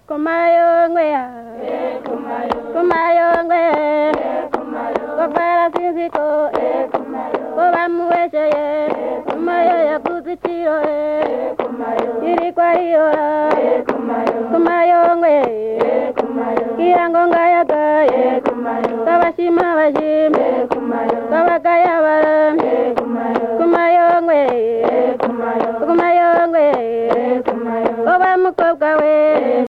kumayongwe ya kumayongwe kopara sinziko kobamuwecheye kumayo yakuzitiro iri kwariora kumayongwe kirango ngayaga kabashima bashime kabagaya bara